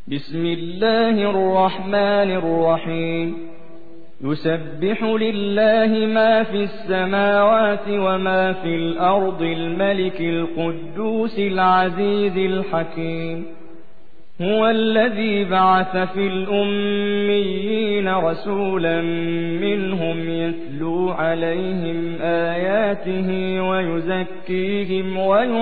بسم الله الرحمن الرحيم يسبح لله ما في السماوات وما في الأرض الملك القدوس العزيز الحكيم هو الذي بعث في الأميين رسولا منهم يتلو عليهم آياته ويزكيهم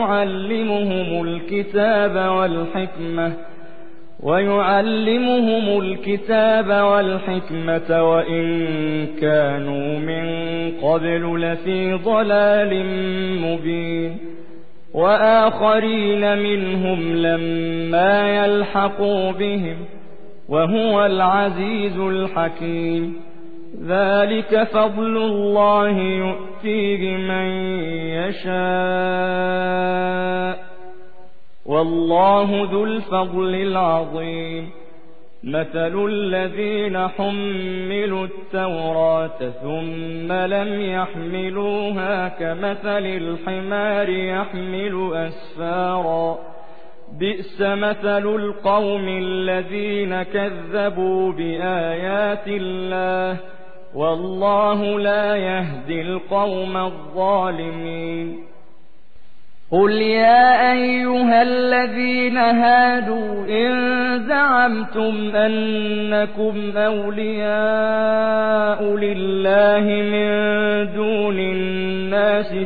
ويعلمهم الكتاب والحكمة وإن كانوا من قبل لفي ضلال مبين وآخرين منهم لما يلحقوا بهم وهو العزيز الحكيم ذلك فضل الله يؤتيه من يشاء والله ذو الفضل العظيم مثل الذين حملوا التوراة ثم لم يحملوها كمثل الحمار يحمل أسفارا بئس مثل القوم الذين كذبوا بآيات الله والله لا يهدي القوم الظالمين قل يا أيها الذين هادوا إن زعمتم أنكم أولياء لله من دون الناس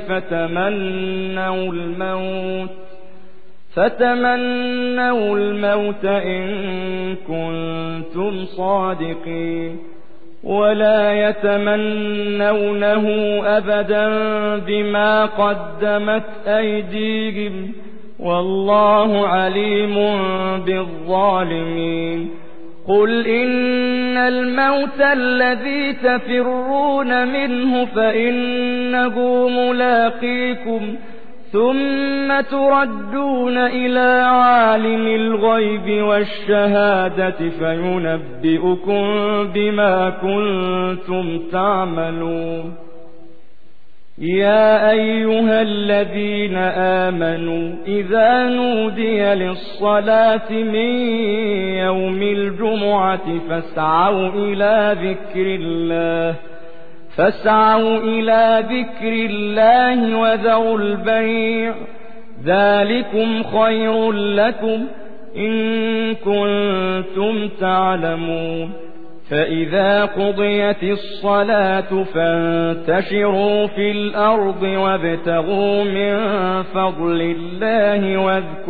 فتمنوا الموت إن كنتم صادقين ولا يتمنونه أبدا بما قدمت أيديهم والله عليم بالظالمين قل إن الموت الذي تفرون منه فإنه ملاقيكم ثم تردون إلى عالم الغيب والشهادة فينبئكم بما كنتم تعملون يا أيها الذين آمنوا إذا نودي للصلاة من يوم الجمعة فاسعوا إلى ذكر الله وذروا البيع ذلكم خير لكم إن كنتم تعلمون فإذا قضيت الصلاة فانتشروا في الأرض وابتغوا من فضل الله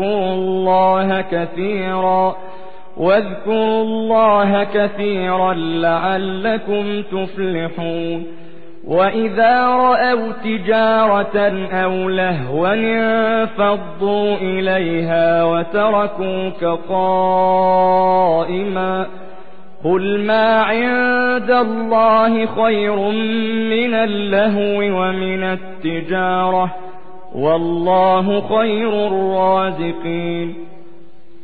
واذكروا الله كثيرا لعلكم تفلحون وإذا رأوا تجارة أو لهوا انفضوا إليها وتركوك قائما قل ما عند الله خير من اللهو ومن التجارة والله خير الرازقين